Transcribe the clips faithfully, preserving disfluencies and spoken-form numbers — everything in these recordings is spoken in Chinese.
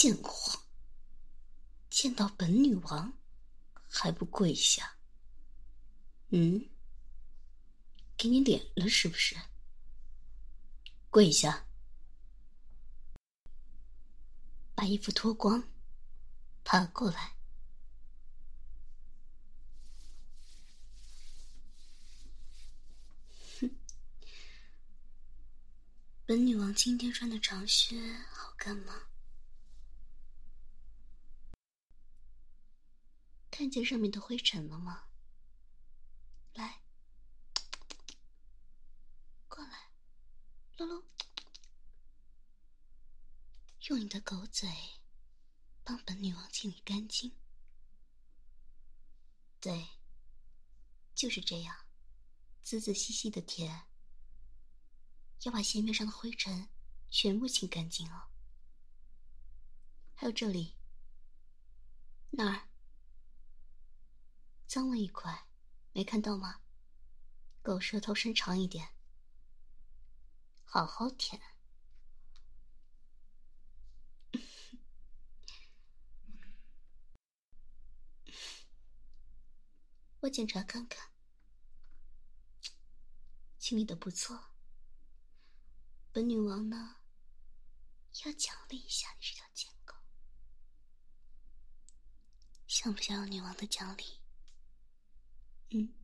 贱货，见到本女王还不跪下？嗯，给你脸了是不是？跪下，把衣服脱光，爬过来。哼，本女王今天穿的长靴好看吗？看见上面的灰尘了吗？来，过来，噜噜，用你的狗嘴帮本女王清理干净。对，就是这样，仔仔细细的舔，要把鞋面上的灰尘全部清干净哦。还有这里，那儿脏了一块，没看到吗？狗舌头伸长一点，好好舔。我检查看看，清理的不错。本女王呢，要奖励一下你这条贱狗，想不想要女王的奖励？嗯，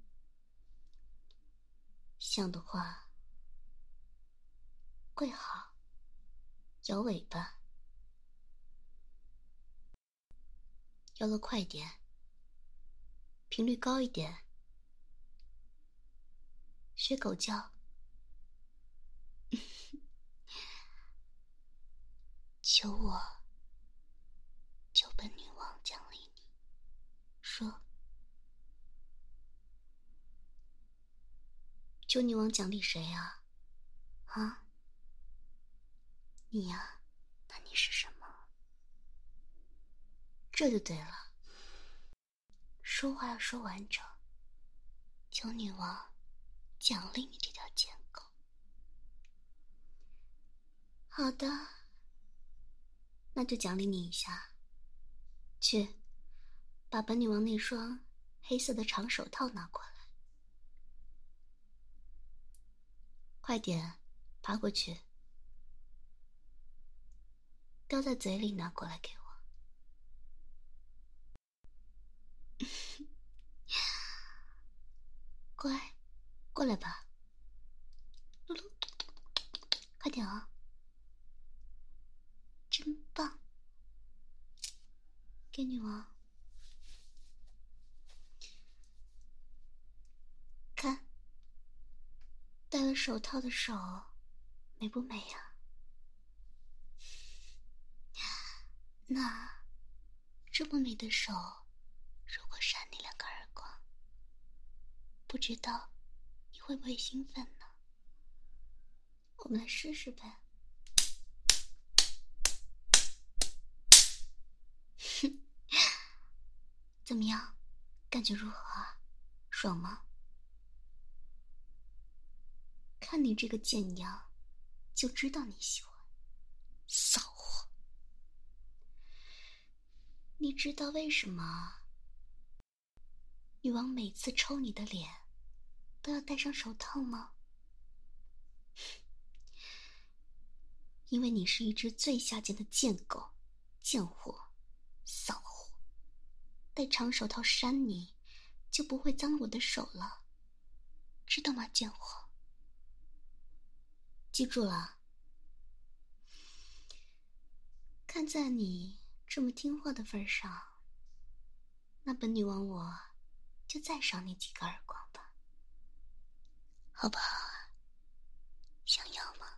想的话，跪好，摇尾巴，摇得快点，频率高一点，学狗叫。求我，求本女王奖励你，说，求女王奖励谁啊？啊？你呀，那你是什么？这就对了，说话要说完整。求女王奖励你这条贱狗。好的，那就奖励你一下。去，把本女王那双黑色的长手套拿过来。快点，爬过去，叼在嘴里拿过来给我。乖，过来吧，噜噜，快点啊！真棒，给女王看，戴了手套的手美不美呀？那这么美的手，如果扇你两个耳光，不知道你会不会兴奋呢？我们来试试呗。怎么样，感觉如何啊？爽吗？看你这个贱样，就知道你喜欢骚货。你知道为什么女王每次抽你的脸都要戴上手套吗？因为你是一只最下贱的贱狗、贱货、骚货，戴长手套扇你，就不会脏了我的手了，知道吗，贱货？记住了。看在你这么听话的份上，那本女王我就再赏你几个耳光吧，好不好啊？想要吗？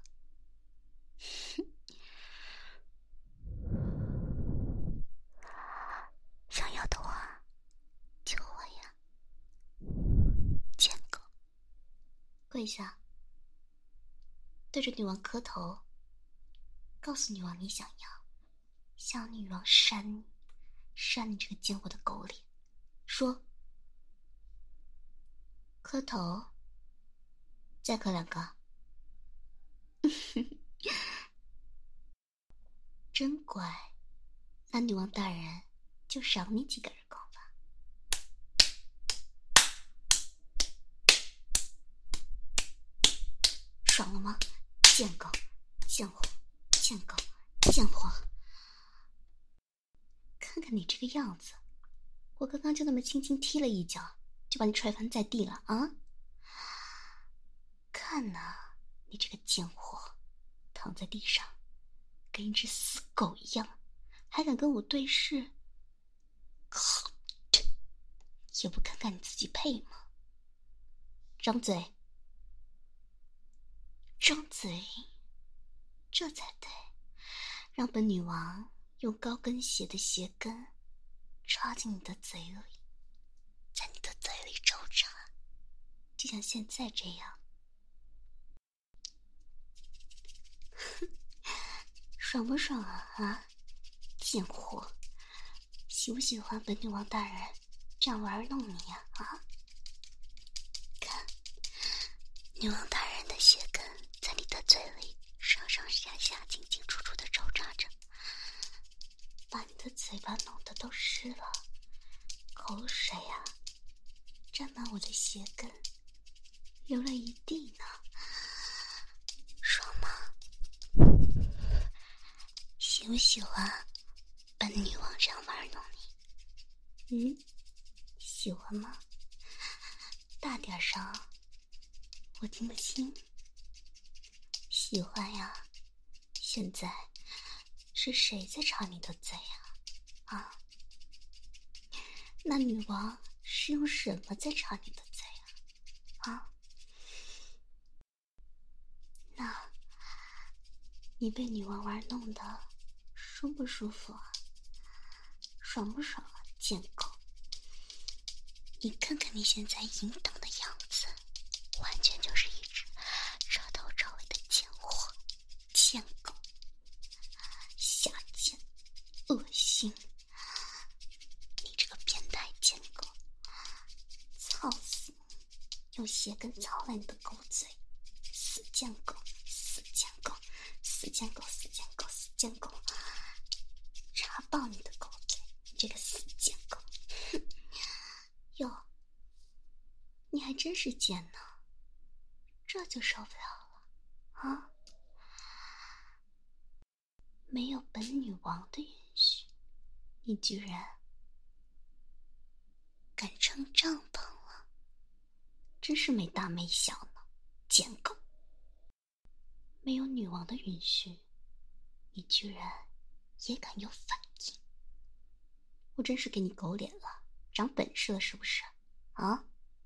想要的话，求我呀，贱狗！跪下，对着女王磕头，告诉女王你想要，向女王扇你，扇你这个贱货的狗脸。说，磕头，再磕两个。真乖， 那女王大人就赏你几个耳光吧。爽了吗？贱狗，贱货，贱狗，贱货！看看你这个样子，我刚刚就那么轻轻踢了一脚，就把你踹翻在地了啊！看呐，你这个贱货，躺在地上，跟一只死狗一样，还敢跟我对视？也不看看你自己配吗？张嘴，张嘴，这才对，让本女王用高跟鞋的鞋跟插进你的嘴里，在你的嘴里抽插，就像现在这样。爽不爽啊啊！贱货，喜不喜欢本女王大人这样玩弄你呀 啊, 啊？看，女王大人的鞋跟在你的嘴里上上下下进进出出的抽插着，把你的嘴巴弄得都湿了，口水啊沾满我的鞋跟，流了一地呢。爽吗？喜不喜欢本女王这样玩弄你？嗯，喜欢吗？大点声，我听不清。喜欢呀。现在是谁在插你的嘴呀？啊？那女王是用什么在插你的嘴呀？啊？那你被女王玩弄的舒不舒服啊？爽不爽啊，贱狗！你看看你现在淫荡的样子，完全就是一只彻头彻尾的贱货、贱狗、下贱、恶心！你这个变态贱狗，操死你！用鞋跟操了你的狗嘴，死贱狗，死贱狗，死贱狗，死贱狗，死贱狗！插爆你的狗嘴，你这个死贱狗！哼！哟，你还真是贱呢，这就受不了了啊！没有本女王的允许，你居然敢撑帐篷了，真是没大没小呢，贱狗！没有女王的允许，你居然也敢有反应，我真是给你狗脸了，长本事了是不是？啊？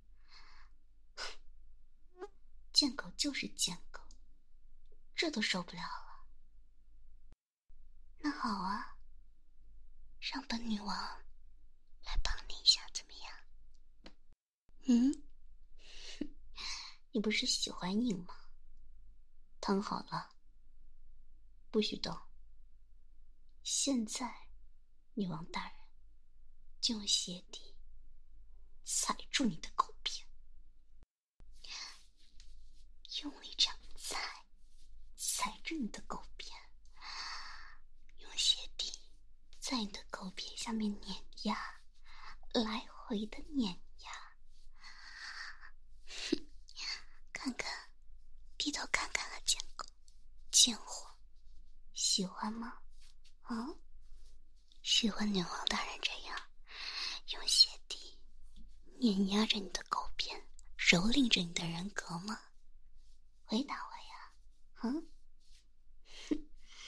贱狗就是贱狗，这都受不了了。那好啊，让本女王来帮你一下怎么样？嗯？你不是喜欢硬吗？躺好了，不许动。现在女王大人就用鞋底踩住你的狗便，用力这样踩，踩着你的狗便，用鞋底在你的狗便下面碾压，来回的碾压。哼，看看，低头看看啊，贱狗，贱货，喜欢吗？啊？喜欢女王大人这样用鞋底碾压着你的狗便，蹂躏着你的人格吗？回答我呀！嗯？哼，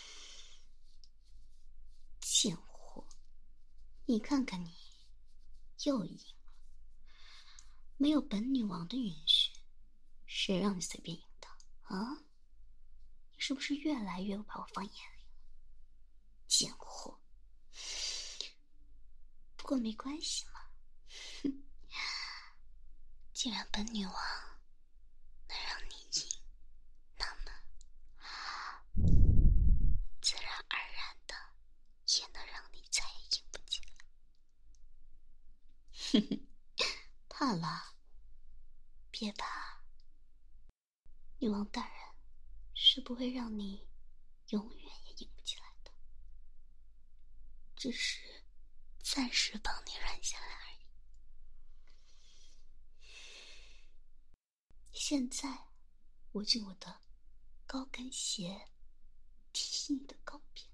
贱货，你看看你，又赢了。没有本女王的允许，谁让你随便赢的啊？你是不是越来越不把我放眼里了？贱货！不过没关系嘛，哼，既然本女王能让你赢，那么自然而然的也能让你再也赢不起来。哼哼，怕了？别怕，女王大人是不会让你永远也赢不起来的。 只是暂时帮你软下来而已。现在我用我的高跟鞋踢你的高边，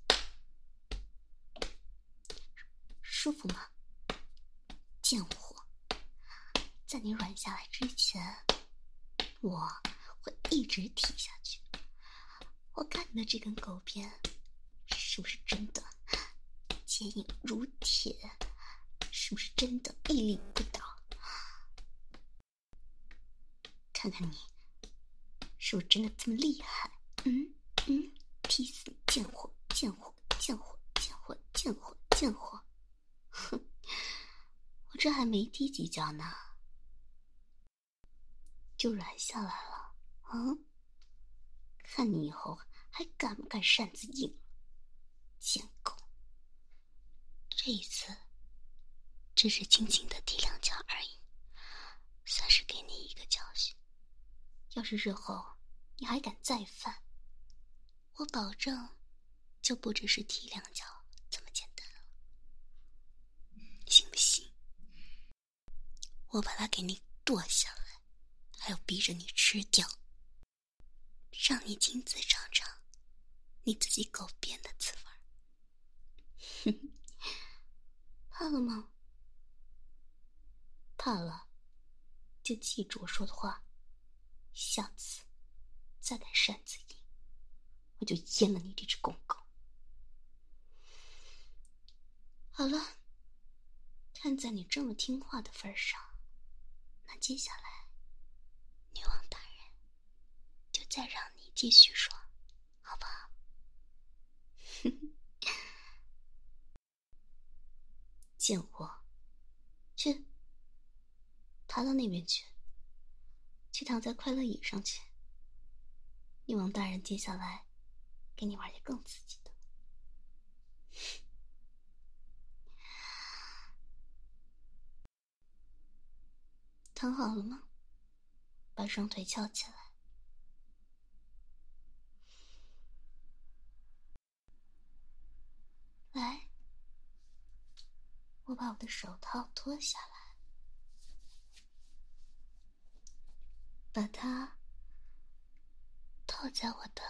舒服吗？贱货，在你软下来之前，我会一直踢下去。我看你的这根狗鞭是不是真的坚硬如铁，是不是真的屹立不倒？看看你是不是真的这么厉害？嗯嗯，踢死你！贱货贱货贱货贱货贱货贱货！哼，我这还没踢几脚呢，就软下来了啊！看你以后还敢不敢擅自硬？贱狗！这一次只是轻轻的踢两脚而已，算是给你一个教训。要是日后你还敢再犯，我保证就不只是踢两脚这么简单了。信不信我把它给你剁下来，还要逼着你吃掉，让你亲自尝尝你自己狗鞭的滋味。怕了吗？怕了就记住我说的话，下次再敢擅自硬，我就阉了你这只公狗。好了，看在你这么听话的份上，那接下来女王大人就再让你继续爽，好不好？贱货，去爬到那边去，去躺在快乐椅上去。女王大人接下来给你玩些更刺激的。躺好了吗？把双腿翘起来。来，我把我的手套脱下来，把它套在我的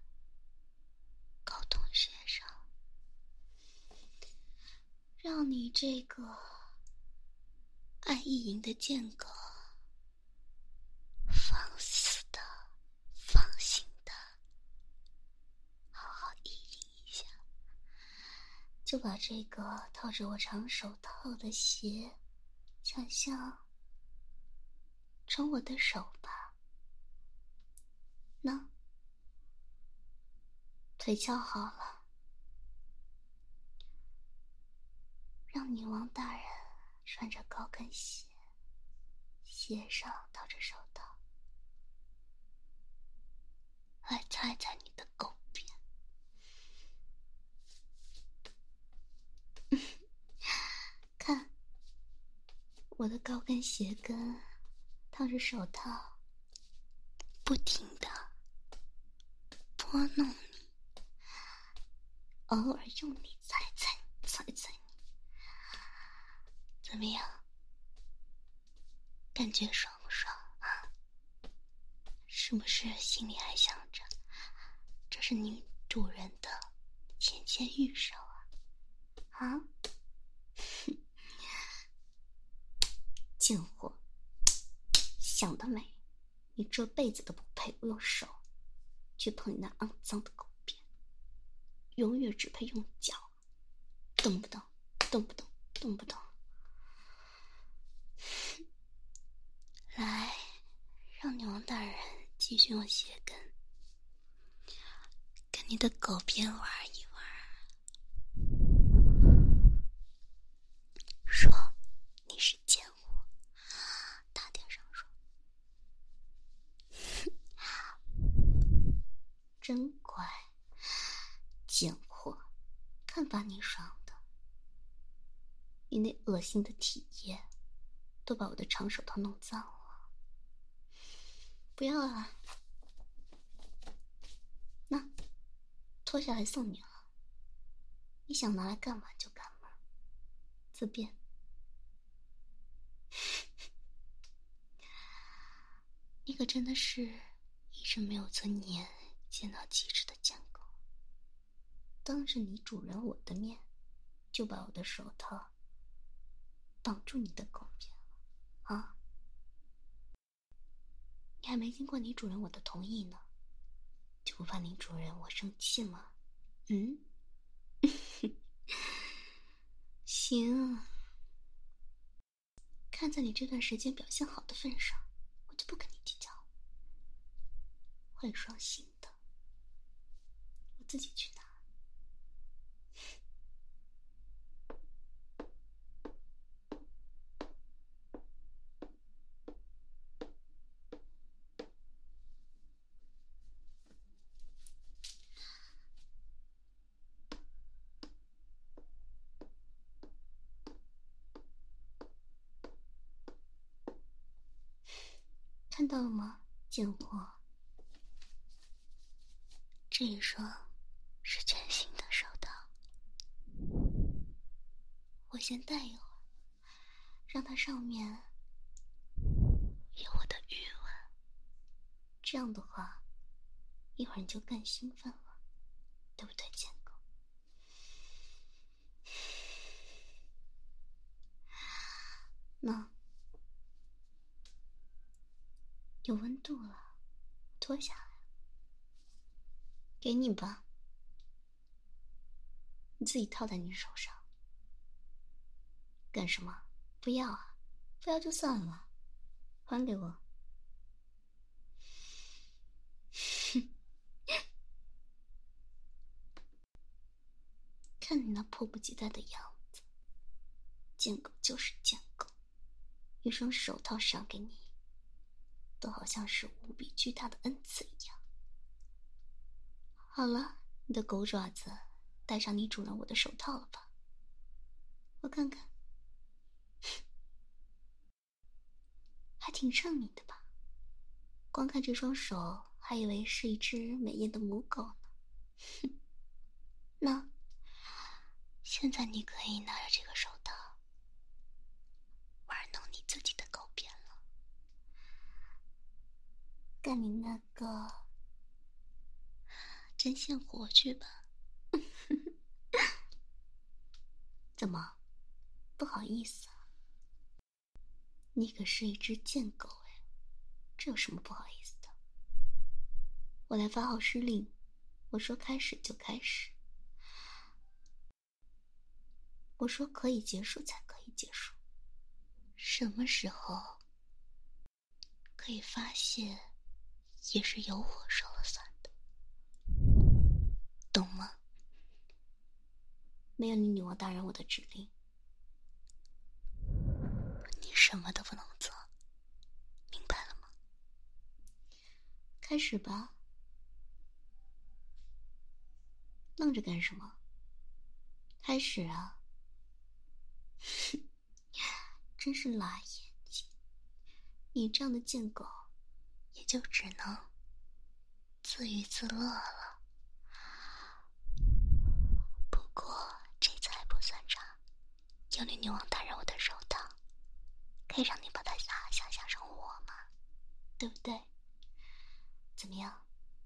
睾同穴上，让你这个爱意淫的贱狗放肆的、放心的好好意淫一下。就把这个套着我长手套的鞋想象成我的手吧。那腿翘好了，让女王大人穿着高跟鞋，鞋上套着手套，来踩踩你的狗鞭。看，我的高跟鞋跟套着手套，不停的拨弄你，偶尔用力踩踩踩踩你，怎么样？感觉爽不爽啊？是不是心里还想着这是女主人的纤纤玉手啊？啊？贱货，想得美！你这辈子都不配用手去碰你那肮脏的狗鞭，永远只配用脚，动不动？动不动？动不动？来，让女王大人继续用鞋跟跟你的狗鞭玩一玩。说你是贱货，大点声说。真乖，贱货，看把你爽的！你那恶心的体液都把我的长手套弄脏了。不要啊，那脱下来送你了。 你想拿来干嘛就干嘛，自便。你可真的是一只没有尊严、贱到极致的贱狗，当着你主人我的面，就把我的手套绑住你的狗边了啊！你还没经过你主人我的同意呢，就不怕你主人我生气吗？嗯？行，看在你这段时间表现好的份上，我就不跟你计较。会双薪的，我自己去拿。看到了吗，贱货？这一双是全新的手套，我先戴一会儿，让它上面有我的余温。这样的话，一会儿你就更兴奋了，对不对，贱狗？那有温度了，脱下来，给你吧，你自己套在你手上。干什么？不要啊？不要就算了，还给我。看你那迫不及待的样子，贱狗就是贱狗，一双手套赏给你，都好像是无比巨大的恩赐一样。好了，你的狗爪子，戴上你主人我的手套了吧？我看看，还挺上你的吧？光看这双手，还以为是一只美艳的母狗呢。哼，那现在你可以拿着这个手套玩弄你自己的狗鞭了，干你那个针线活去吧。怎么，不好意思啊？你可是一只贱狗哎，这有什么不好意思的？我来发号施令，我说开始就开始，我说可以结束才可以结束。什么时候可以发泄，也是由我说了算的，懂吗？没有你女王大人我的指令，你什么都不能做，明白了吗？开始吧。愣着干什么？开始啊！真是辣眼睛，你这样的贱狗，也就只能自娱自乐了。不过这次还不算差，有你女王大人我的手套，可以让你把它想想象成我嘛，对不对？怎么样？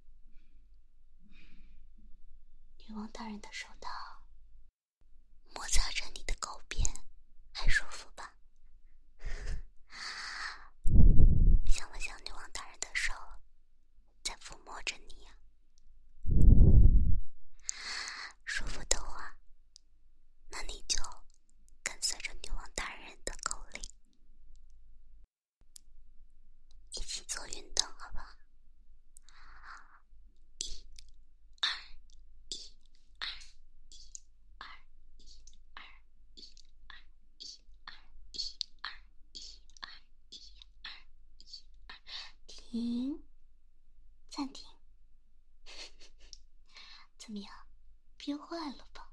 女王大人的手套摩擦着你的狗鞭，还舒服吧？像不像女王大人的手在抚摸着你呀？舒服的话，那你就跟随着女王大人的口令，一起做运动，好不好？一、二、一、二、一、二、一、二、一、二、一、二、一、二、一、二、一、二、一、二，停，暂停。怎么样？憋坏了吧？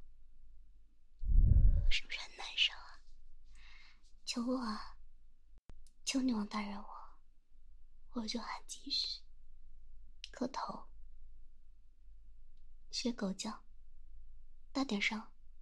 是不是很难受啊？求我啊！求女王大人我，我就喊继续。磕头，学狗叫，大点声。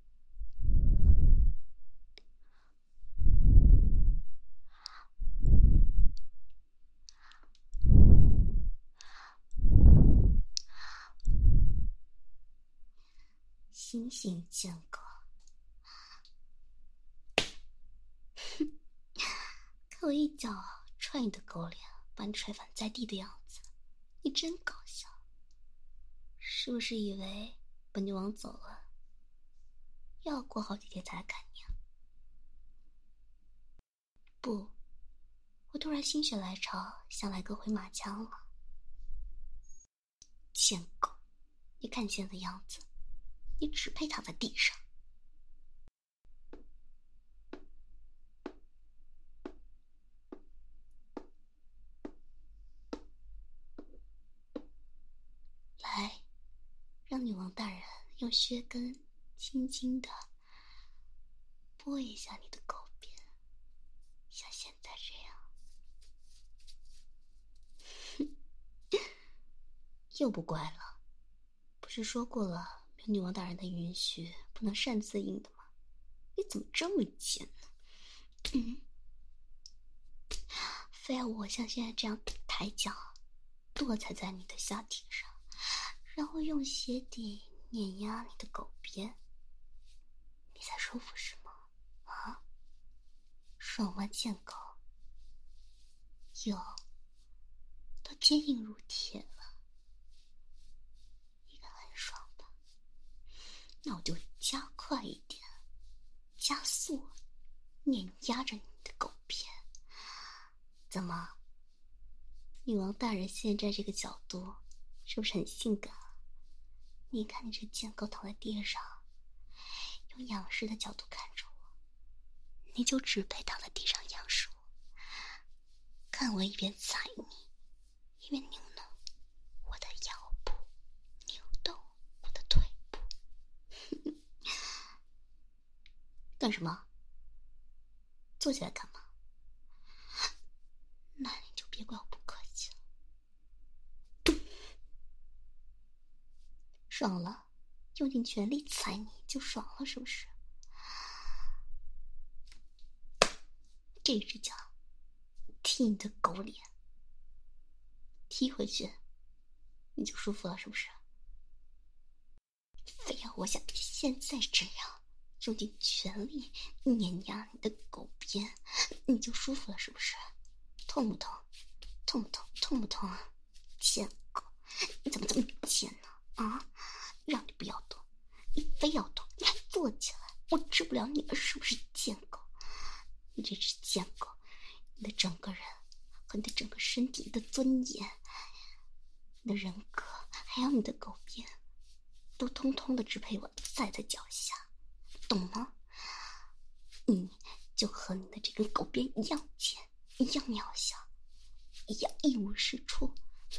清醒贱狗。看我一脚踹你的狗脸，把你踹翻在地的样子，你真搞笑。是不是以为本女王走了，要过好几天才来看你啊？不，我突然心血来潮，想来个回马枪了。贱狗，你看你现在的样子，你只配躺在地上。来，让女王大人用靴根轻轻地拨一下你的狗边，像现在这样。又不乖了，不是说过了，没有女王大人的允许，不能擅自硬的吗？你怎么这么贱呢？嗯，非要我像现在这样抬脚，跺踩在你的下体上，然后用鞋底碾压你的狗边，你才舒服是吗？啊，爽吗，贱狗？有，都坚硬如铁了，应该很爽吧？那我就加快一点，加速，碾压着你的狗边。怎么，女王大人现在这个角度是不是很性感啊？你看你这贱狗躺在地上，用仰视的角度看着我，你就只配躺在地上仰视我，看我一边踩你，一边扭弄我的腰部，扭动我的腿部。干什么？坐起来干嘛？那你就别怪我不客气了。爽了，用尽全力踩你就爽了是不是？这只脚踢你的狗脸，踢回去你就舒服了是不是？非要我像现在这样用尽全力碾压你的狗边，你就舒服了是不是？痛不痛？痛不痛？痛不痛啊？贱狗，你怎么这么贱呢？啊，让你不要动，你非要动，你还坐起来，我治不了你了是不是？贱狗，你这只贱狗，你的整个人和你的整个身体，你的尊严，你的人格，还有你的狗边，都通通的支配我踩在脚下，懂吗？你就和你的这根狗边一样贱，一样渺小，一样一无是处。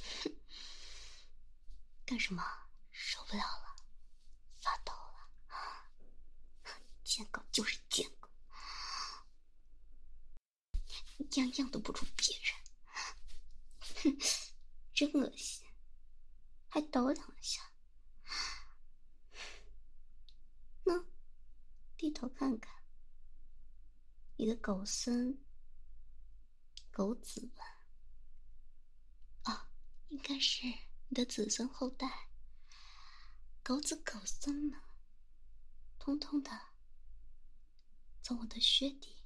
干什么？受不了了，发抖了啊！贱狗就是贱狗，样样都不如别人，哼，真恶心，还抖两下。那低头看看，你的狗孙、狗子们，哦，应该是你的子孙后代，狗子狗孙们，通通的从我的靴底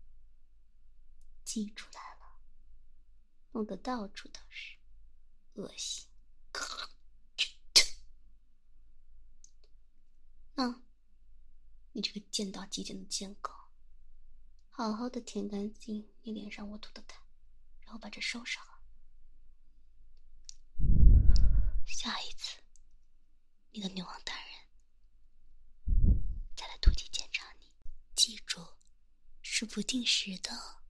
挤出来了，弄得到处都是，恶心。那，你这个贱到极点的贱狗，好好的舔干净你脸上我吐的痰，然后把这收拾好。下一次，你的女王大人再来突击检查你，记住，是不定时的。